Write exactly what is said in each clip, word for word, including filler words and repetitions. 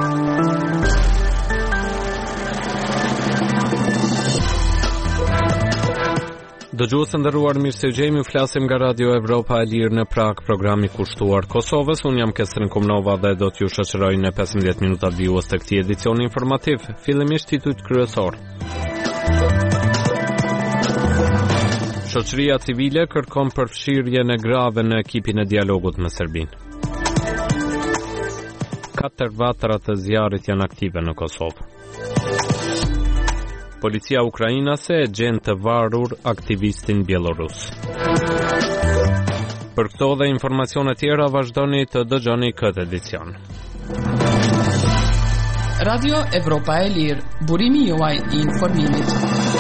Dëgjues të nderuar, mirësegjemi, flasim nga Radio Evropa e Lirë në Prag, programi kushtuar Kosovës. Unë jam Kesrin Kumnova dhe do t'ju shoqëroj në pesëmbëdhjetë minutat vijues të këtij edicioni informativ. Fillimisht titujt kryesor. Shoqëria civile kërkon përfshirjen e grave në ekipin e dialogut me Serbinë. Katër vatra të zjarrit janë aktive në Kosovë. Policia ukrainase e gjen të varur aktivistin bielorus. Për këto dhe informacione tjera vazhdoni të dëgjoni këtë edicion. Radio Evropa e Lirë, burimi juaj i informimit.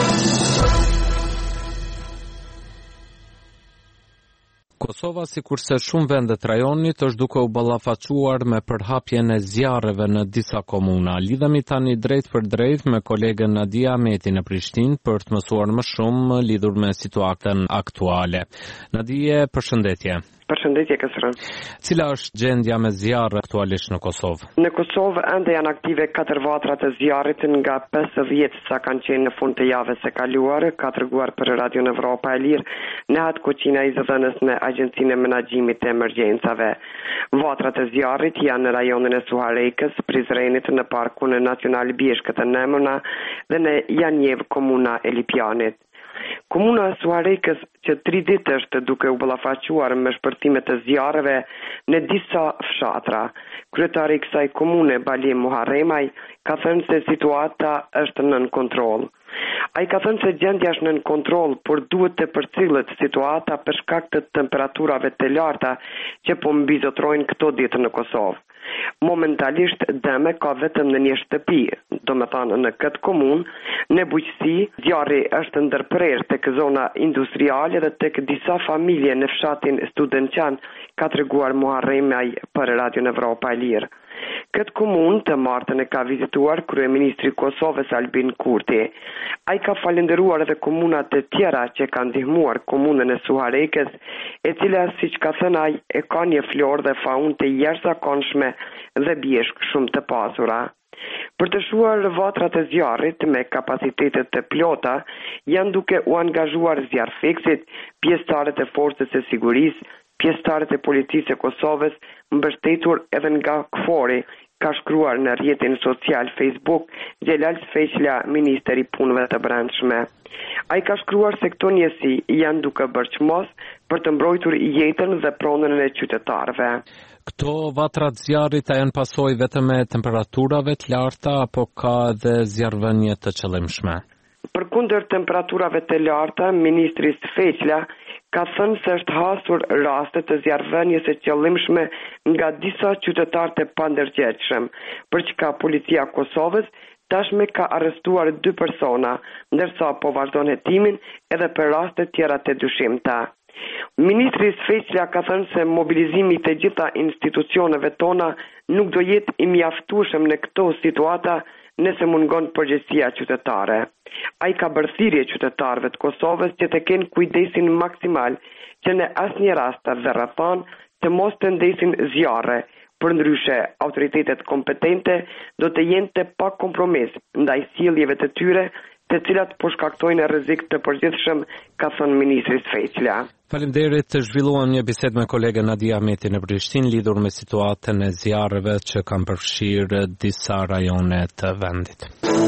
Kosova, sikurse shumë vende të rajonit, është duke u ballafaquar me përhapjen e zjarreve në disa komuna. Lidhemi tani drejt për drejt me kolegen Nadia Ahmeti në Prishtinë për të mësuar më shumë lidhur me situatën aktuale. Nadia, përshëndetje. Përshëndetje Kesrën. Cila është gjendja me zjarr aktualisht në Kosovë? Në Kosovë ende janë aktive katër vatra të zjarrit nga pesëdhjetë sa kanë qenë në fund të javës së kaluar, ka treguar për Radio Evropa e Lirë Nehat Koqina i zëdhënës në Agjencinë e Menaxhimit të Emergjencave. Vatrat e zjarrit janë në rajonin e Suharekës, Prizrenit, në Parkun Nacional Bieshkët e Nemëna dhe në Janjev, komuna e Lipjanit. Komuna e Suharekës që tri ditë është duke u ballafaquar me shpërthime të zjarreve në disa fshatra. Kryetari i kësaj komune, Bali Muharremaj, ka thënë se situata është nën kontroll. Ai ka thënë se gjendja është nën kontroll, por duhet të përcillet situata për shkak të temperaturave të larta që po mbizotrojnë këto ditë në Kosovë. Momentalisht dëme ka vetëm në një shtëpi, do me thanë në këtë komunë, në bujqësi, zjarri është ndërprer tek zona industriale dhe tek disa familje në fshatin Studençan, ka treguar Muharremaj për Radio Evropa e Lirë. Këtë komunë të martën e ka vizituar kryeministri i Kosovës Albin Kurti. Ai ka falendëruar edhe komunat e tjera që kanë ndihmuar komunën e Suharekës, e cila, siç ka thënë ai, e ka një florë dhe faunë të jashtëzakonshme dhe bjeshk shumë të pasura. Për të shuar vatrat e zjarrit me kapacitetet të plota, janë duke u angazhuar zjarrfiksit, pjesëtarët e forcës së sigurisë, pjesëtarët e policisë e Kosovës, mbështetur edhe nga Kfori, ka shkruar në rrjetin social Facebook Xhelal Sfeqla, ministri i punëve të brendshme. Ai ka shkruar se këto njësi janë duke bërë çmos për të mbrojtur jetën dhe pronën e qytetarëve. Këto vatra të zjarrit janë pasojë vetëm e temperaturave të larta apo ka edhe zjarrvënie të qëllimshme? Përkundër temperaturave të larta, ministri Sfeqla ka thënë se është hasur raste të zjarrvënies së qëllimshme nga disa qytetarë të pandërgjegjshëm, për çka policia e Kosovës tashmë ka arrestuar dy persona, ndërsa po vazhdon hetimin edhe për raste tjera të dyshimta. Ministri Sfeqla ka thënë se mobilizimi të gjitha institucioneve tona nuk do jetë i mjaftueshëm në këto situata nëse mungon përgjegjësia qytetare. Ai ka bërë thirrje qytetarëve të Kosovës që të kenë kujdesin maksimal që në asnjë rast dhe rrethon të mos të ndesin zjarre. Përndryshe, autoritetet kompetente do të jenë të pa kompromis ndaj sjelljeve të tyre, të cilat po shkaktojnë rrezik të përgjithshëm, ka thënë ministri Sfeqla. Faleminderit, të zhvilluam një bisedë me kolegen Nadia Ahmeti në Prishtinë lidhur me situatën e zjarreve që kanë përfshirë disa rajone të vendit.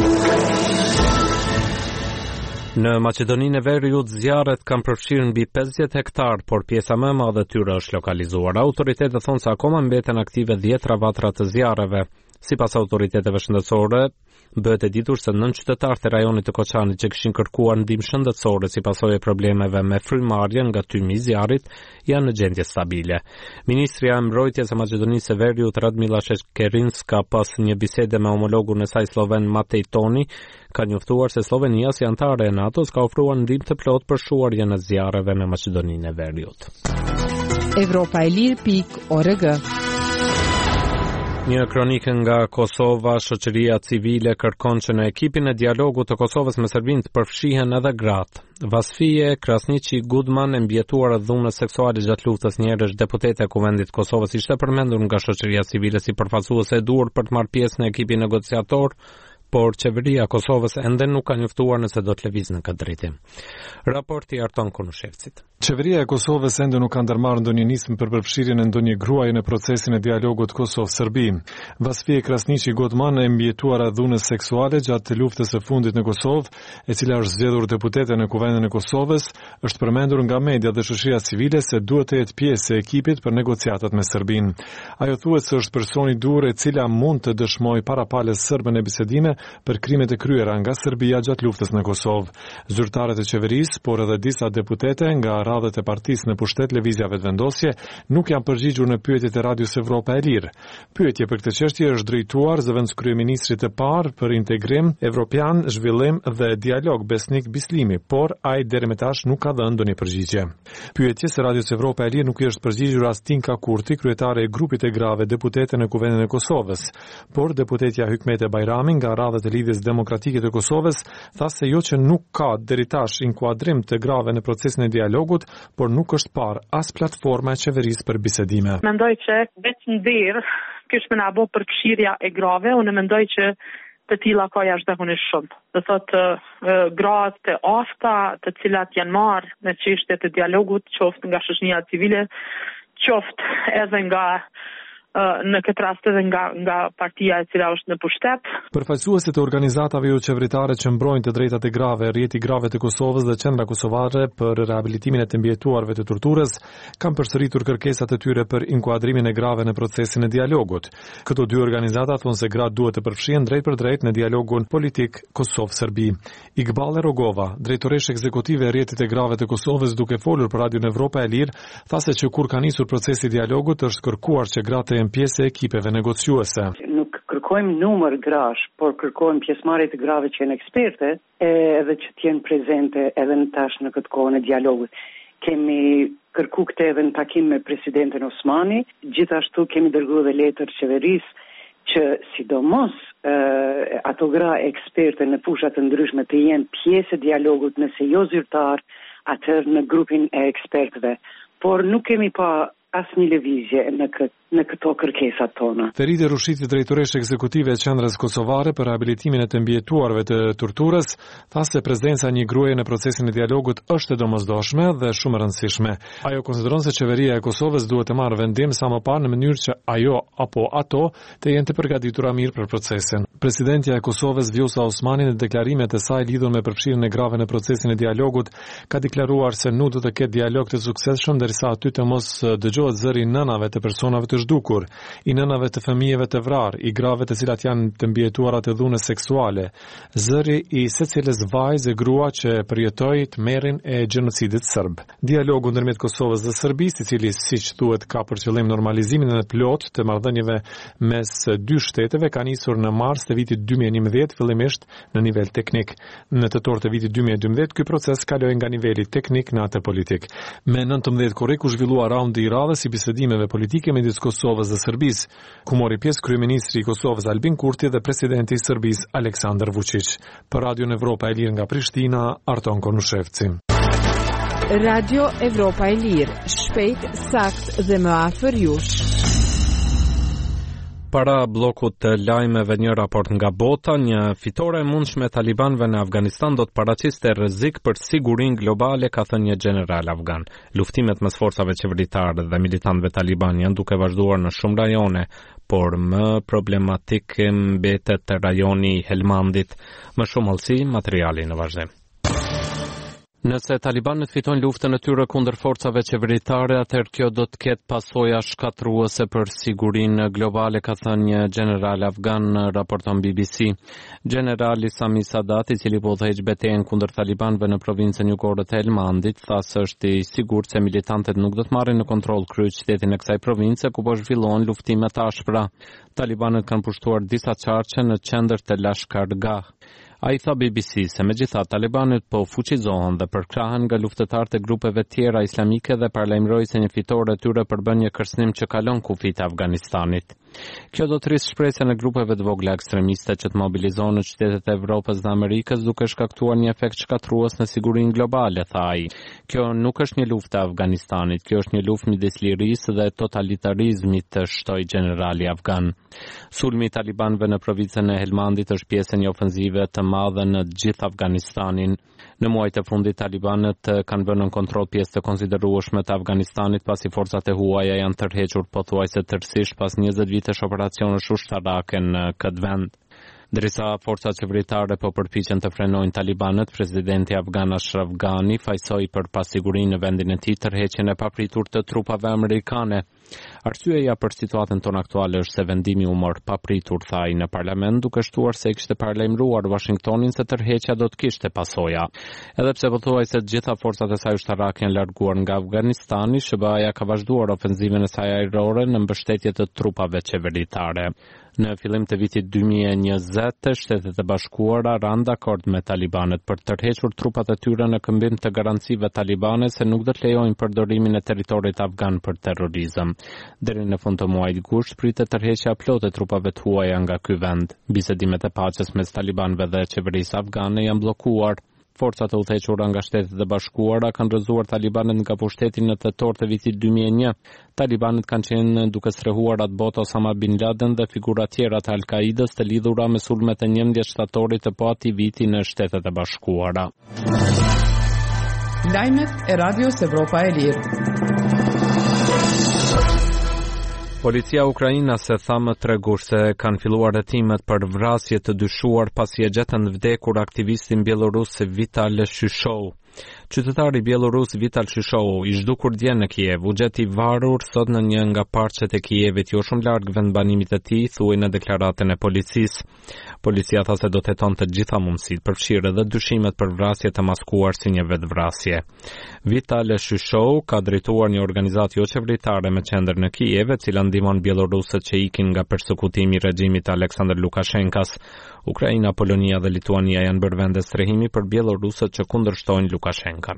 Në Maqedoninë e Veriut zjarret kanë përfshirë mbi pesëdhjetë hektar, por pjesa më e madhe e tyre është lokalizuar. Autoritetet thonë se akoma mbeten aktive dhjetra vatra të zjarreve. Sipas autoriteteve shëndetësore, bëhet e ditur se nëntë qytetarët e rajonit të Koçanit që kishin kërkuar ndihmë shëndetësore si pasojë e problemeve me frymarrjen nga tymi i zjarrit janë në gjendje stabile. Ministria e Mbrojtjes së Maqedonisë së Veriut Radmila Shekerinska pas një bisede me homologun e saj sloven Matej Toni ka njoftuar se Slovenia si antare e NATO-s ka ofruar ndihmë të plotë për shuarjen e zjarreve në Maqedoninë e Veriut. Evropa e Lirë pikë org Një kronikë nga Kosova, shoqëria civile kërkon që në ekipin e dialogut të Kosovës me Serbinë të përfshihen edhe gratë. Vasfije Krasniqi Gudman, e mbjetuar dhunës seksuale gjatë luftës një herësh deputete e Kuvendit të Kosovës, ishte përmendur nga shoqëria civile si përfaqësuese e duhur për të marrë pjesë në ekipin negociator, por qeveria e Kosovës ende nuk ka njoftuar nëse do të lëvizë në këtë drejtim. Raporti Arton Konushevcit. Qeveria e Kosovës ende nuk ka ndërmarrë ndonjë nismë për përfshirjen e ndonjë gruaje në procesin e dialogut Kosovë-Serbi. Vasfije Krasniqi Gudman, e mbjetuar dhunës seksuale gjatë luftës së fundit në Kosovë, e cila është zgjedhur deputete në Kuvendin e Kosovës, është përmendur nga media dhe shoqëria civile se duhet të jetë pjesë e ekipit për negociatat me Serbinë. Ajo thuhet se është personi i duhur e cila mund të dëshmojë parapales serbën e bisedime për krimet e kryera nga Serbia gjatë luftës në Kosovë. Zyrtarët e qeverisë, por edhe disa deputete nga radhët e partisë në pushtet lëvizja vetëvendosje nuk janë përgjigjur në pyetjet e Radios Evropa e Lirë. Pyetje për këtë çështje është drejtuar zëvendëskryeministrit të parë për integrim evropian, zhvillim dhe dialog Besnik Bislimi, por ai deri më tash nuk ka dhënë ndonjë përgjigje. Pyetjes së Radios Evropa e Lirë nuk i është përgjigjur as Tinka Kurti, kryetare e grupit e grave deputete në Kuvendin e Kosovës, por deputetja Hykmete Bajrami nga radhët e Lidhjes Demokratike të Kosovës tha se jo që nuk ka deri tash inkuadrim të grave në procesin e dialogut, por nuk është parë as platforma e qeverisë për bisedime. Mendoj që vetëm derë kish më na bë përfshirja e grave, unë mendoj që të tilla ka jashtëzakonisht shumë. Do thotë gratë të afta, të cilat janë marrë në çështje të dialogut, qoftë nga shoqëria civile, qoftë edhe nga në këtë rast edhe nga nga partia e cila është në pushtet. Përfaqësuesit e organizatave jo qeveritare që mbrojnë të drejtat e grave, rrjeti grave të Kosovës dhe Qendra Kosovare për rehabilitimin e të mbjetuarve të torturës kanë përsëritur kërkesat e tyre për inkuadrimin e grave në procesin e dialogut. Këto dy organizata thonë se gratë duhet të përfshihen drejt për drejt në dialogun politik Kosovë-Serbi. Iqbale Rogova, drejtoresh ekzekutive e rrjetit e grave të Kosovës, duke folur për Radion Evropa e Lirë, tha se që kur ka nisur procesi i dialogut është kërkuar që gratë pjesë e ekipeve negociuese. Nuk kërkojmë numër grash, por kërkojmë pjesëmarrje të grave që janë eksperte edhe që të jenë prezente edhe në tash në këtë kohën e dialogut. Kemi kërku këtë edhe në takim me presidentin Osmani, gjithashtu kemi dërguar dhe letër qeverisë që sidomos uh, ato gra eksperte në fusha të ndryshme të jenë pjesë e dialogut, nëse jo zyrtar, atëherë në grupin e ekspertëve. Por nuk kemi pa asnjë lëvizje në këtë në këto kërkesat tona. Feride Rushiti, drejtoresh ekzekutive e Qendrës Kosovare për rehabilitimin e të mbjetuarve të torturës, tha se prezenca e një gruaje në procesin e dialogut është e domosdoshme dhe shumë e rëndësishme. Ajo konsideron se qeveria e Kosovës duhet të marrë vendim sa më parë në mënyrë që ajo apo ato të jenë të përgatitura mirë për procesin. Presidentja e Kosovës Vjosa Osmani në deklarimet e saj lidhur me përfshirjen e grave në procesin e dialogut ka deklaruar se nuk do të ketë dialog të suksesshëm derisa aty të mos dëgjohet zëri i nënave të personave të zhdukur, i nënave të fëmijëve të vrarë, i grave të cilat janë të mbjetuara të dhunës seksuale, zëri i secilës vajzë e grua që përjetoi tmerrin e gjenocidit serb. Dialogu ndërmjet Kosovës dhe Serbisë, i cili siç thuhet ka për qëllim normalizimin e plotë të marrëdhënieve mes dy shteteve, ka nisur në mars të vitit dy mijë e njëmbëdhjetë fillimisht në nivel teknik. Në tetor të vitit dy mijë e dymbëdhjetë ky proces kaloi nga niveli teknik në atë politik. Me nëntëmbëdhjetë korrik u zhvillua raundi i radhës i bisedimeve politike midis Kosovës dhe Serbisë, ku mori pjesë kryeministri i Kosovës Albin Kurti dhe presidenti i Serbisë Aleksandar Vučić. Për Radion Evropa e Lirë nga Prishtina, Arton Konushevci. Radio Evropa e Lirë, shpejt, sakt dhe më afër jush. Para bllokut të lajmeve një raport nga bota, një fitore e mundshme e talibanëve në Afganistan do të paraqiste rrezik për sigurinë globale, ka thënë një general afgan. Luftimet mes forcave qeveritare dhe militantëve taliban janë duke vazhduar në shumë rajone, por më problematik mbetet rajoni i Helmandit. Më shumë hollësi, materiali në vazhdim. Nëse talibanët fitojnë luftën e tyre kundër forcave qeveritare, atëherë kjo do të ketë pasoja shkatruese për sigurinë globale, ka thënë një general afgan, raporton B B C. Generali Sami Sadat, i cili po udhëheq betejën kundër talibanëve në provincën jugore të Helmandit, tha se është i sigurt se militantët nuk do të marrin në kontroll kryq qytetin e kësaj province ku po zhvillohen luftime të ashpra. Talibanët kanë pushtuar disa qarqe në qendër të Lashkargah. A i tha B B C se megjithatë talibanët po fuqizohen dhe përkrahen nga luftëtarët e grupeve tjera islamike dhe paralajmëroi se një fitore e tyre përbën një kërcënim që kalon kufit e Afganistanit. Kjo do të rrisë shpresën e grupeve të vogla ekstremiste që të mobilizohen në qytetet e Evropës dhe Amerikës duke shkaktuar një efekt shkatrues në sigurinë globale, tha ai. Kjo nuk është një luftë e Afganistanit, kjo është një luftë midis lirisë dhe totalitarizmit, të shtoi generali afgan. Sulmi i talibanëve në provincën e Helmandit është pjesë e një ofenzive të madhe në të gjithë Afganistanin. Në muajt e fundit talibanët kanë vënë në kontroll pjesë të konsiderueshme të Afganistanit pasi forcat e huaja janë tërhequr pothuajse tërësisht pas njëzet vitesh operacionesh ushtarake në këtë vend. Ndërsa forcat qeveritare po përpiqen të frenojnë talibanët, presidenti afgan Ashraf Ghani fajsoi për pasigurinë në vendin e tij tërheqjen e papritur të trupave amerikane. Arsyeja për situatën tonë aktuale është se vendimi u mor papritur, tha ai në parlament, duke shtuar se kishte paralajmëruar Washingtonin se tërheqja do të kishte pasoja. Edhe pse pothuajse të gjitha forcat e saj ushtarake janë larguar nga Afganistani, S B A-ja ka vazhduar ofenzivën e saj ajrore në mbështetje të trupave qeveritare. Në fillim të vitit dy mijë e njëzet, Shtetet e Bashkuara ranë dakord me talibanët për të tërhequr trupat e tyre në këmbim të garancive talibane se nuk do të lejojnë përdorimin e territorit afgan për terrorizëm. Deri në fund të muajit gusht pritet tërheqja plotë e trupave të huaja nga ky vend. Bisedimet e paqes mes talibanëve dhe qeverisë afgane janë bllokuar. Forcat e udhëhequra nga Shtetet e Bashkuara kanë rrëzuar talibanët nga pushteti në tetor të vitit dy mijë e një. Talibanët kanë qenë duke strehuar atë botë Osama bin Laden dhe figura tjera të Al-Qaidës të lidhura me sulmet e njëmbëdhjetë shtatorit të po atij viti në Shtetet e Bashkuara. Lajmet e Radios Evropa e Lirë. Policia ukrainase tha më treguar se kanë filluar hetimet për vrasje të dyshuar pasi e gjetën vdekur aktivistin bielorus Vital Shyshov. Qytetari bielorus Vital Shyshov, i zhdukur dje në Kiev, u gjeti varur sot në një nga parqet e Kievit, jo shumë larg vendbanimit të tij, thuaj në deklaratën e policisë. Policia tha se do të hetonte të gjitha mundësitë, përfshirë edhe dyshimet për vrasje të maskuar si një vetvrasje. Vital Shyshov ka drejtuar një organizatë jo qeveritare me qendër në Kiev, e cila ndihmon bielorusët që ikin nga persekutimi i regjimit të Aleksandr Lukashenkas. Ukraina, Polonia dhe Lituania janë bërë vende strehimi për bielorusët që kundërshtojnë Lukashenkan.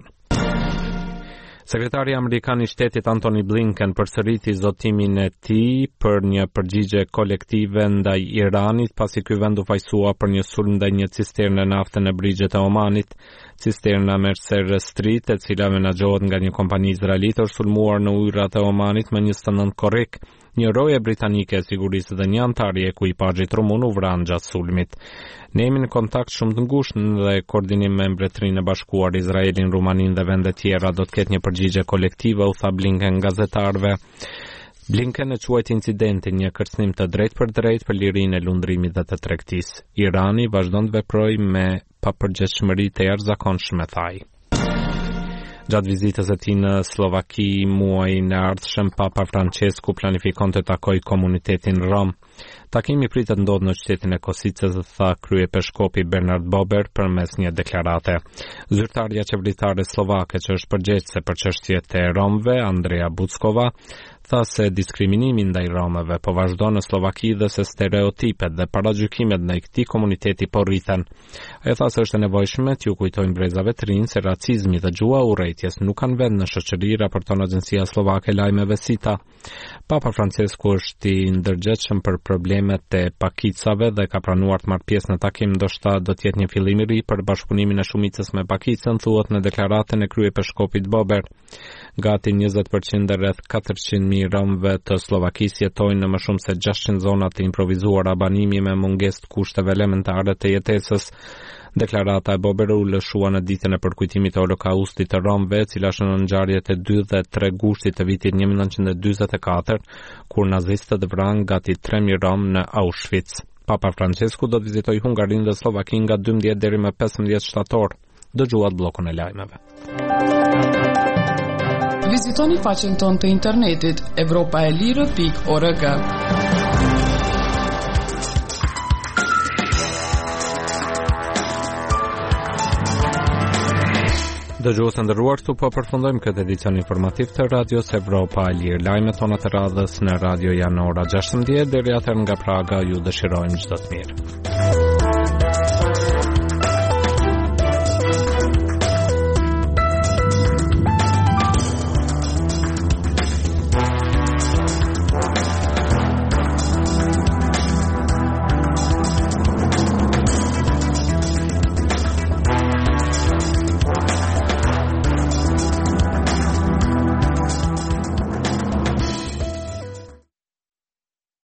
Sekretari Amerikan i Shtetit Antony Blinken përsëriti zotimin e tij për një përgjigje kolektive ndaj Iranit pasi ky vend u fajsua për një sulm ndaj një cisterne nafte në brigjet e Omanit. Cisterna Mercer Street, e cila menaxhohet nga një kompani izraelite, është sulmuar në ujërat e Omanit me njëzet e nëntë korrik. Një roje britanike e sigurisë dhe një antar i ekuipazhit rumun u vranë gjatë sulmit. Ne jemi në kontakt shumë të ngushtë dhe koordinim me Mbretërinë e Bashkuar, Izraelin, Rumaninë dhe vende tjera do të ketë një përgjigje kolektive, u tha Blinken gazetarëve. Blinken e quajti incidentin një kërcënim të drejtë për drejtë për lirinë e lundrimit dhe të tregtisë. Irani vazhdon të veprojë me papërgjegjshmëri të jashtëzakonshme, tha ai. Gjatë vizitës e tij në Slovaki muajin e ardhshëm, Papa Francesku planifikon të takojë komunitetin rom. Takimi pritet ndodhë në qytetin e Kosicës, tha kryepeshkopi Bernard Bober përmes një deklarate. Zyrtarja qeveritare slovake që është përgjegjëse për çështjet e romëve, Andrea Buckova, tha se diskriminimi ndaj romëve po vazhdon në Slovaki dhe se stereotipet dhe paragjykimet ndaj këtij komuniteti po rriten. Ai tha se është e nevojshme t'ju kujtojnë brezave të rinj se racizmi dhe gjua urrejtjes nuk kanë vend në shoqëri, raporton Agjencia Slovake e Lajmeve SITA. Papa Francesku është i ndërgjegjshëm për problemet e pakicave dhe ka pranuar të marrë pjesë në takim, ndoshta do të jetë një fillim i ri për bashkëpunimin e shumicës me pakicën, thuhet në deklaratën e kryepeshkopit Bober. Gati njëzet përqind dhe rreth katërqind mijë romëve të Slovakisë jetojnë në më shumë se gjashtëqind zona të improvisuara banimi me mungesë të kushteve elementare të jetesës. Deklarata e Bober u lëshua në ditën e përkujtimit të Holokaustit të romëve, e cila shënon ngjarjet e dy dhe tre gushtit të vitit një mijë nëntëqind e dyzet e katër, kur nazistët vranë gati tre mijë rom në Auschwitz. Papa Francesku do të vizitojë Hungarinë dhe Slovakinë nga dymbëdhjetë deri më pesëmbëdhjetë shtator. Dëgjuat bllokun e lajmeve. Vizitoni faqen tonë të internetit evropaelire pikë org. Dëgjues të nderuar, këtu po përfundojmë këtë edicion informativ të Radios Evropa e Lirë. Lajmet tona të radhës në radio janë ora gjashtëmbëdhjetë, deri atëherë nga Praga ju dëshirojmë çdo të mirë.